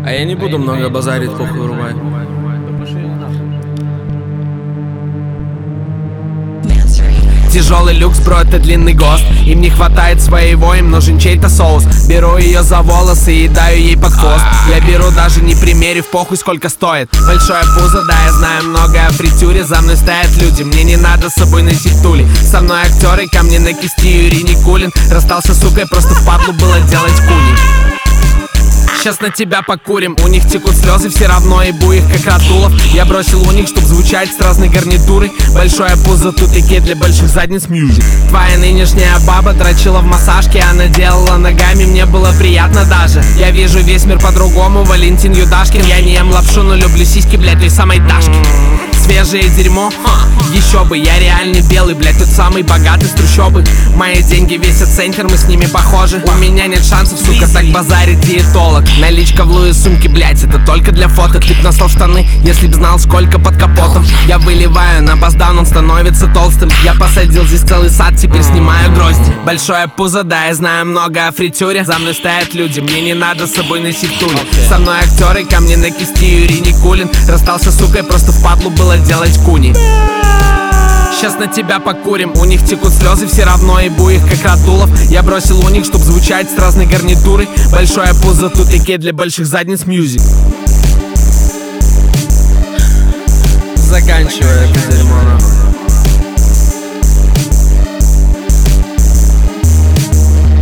А я не буду много базарить, похуй, врубай. Тяжелый люкс, бро, это длинный ГОСТ. Им не хватает своего, им нужен чей-то соус. Беру ее за волосы и даю ей под хвост. Я беру даже не примерив, похуй сколько стоит. Большое пузо, да, я знаю много о фритюре. За мной стоят люди, мне не надо с собой носить тули. Со мной актеры, ко мне на кисти Юрий Никулин. Расстался с сукой, просто впадлу было делать куни. Сейчас на тебя покурим, у них текут слезы, все равно ебу их как Радулов. Я бросил у них, чтоб звучать с разной гарнитурой. Большое пузо, тупике для больших задниц мьюзик. Твоя нынешняя баба дрочила в массажке, она делала ногами, мне было приятно даже. Я вижу весь мир по-другому, Валентин Юдашкин. Я не ем лапшу, но люблю сиськи, блядь, той самой Дашки. Свежее дерьмо, еще бы, я реальный белый, блядь, тот самый богатый с трущобы. Мои деньги весят центр, мы с ними похожи. У меня нет шансов, сука, так базарит диетолог. Наличка в Луи сумке, блядь, это только для фото. Ты б настал штаны, если б знал, сколько под капотом. Я выливаю на баздан, он становится толстым. Я посадил здесь целый сад, теперь снимаю грозди. Большое пузо, да, я знаю много о фритюре. За мной стоят люди, мне не надо с собой носить тули. Со мной актеры, ко мне на кисти Юрий Никулин. Расстался с сукой, просто впадлу было делать куни. Сейчас на тебя покурим, у них текут слезы, все равно ебу их как Радулов. Я бросил у них, чтоб звучать с разной гарнитурой. Большое пузо, тупике для больших задниц мьюзик. Заканчивай это дерьмо, нахуй.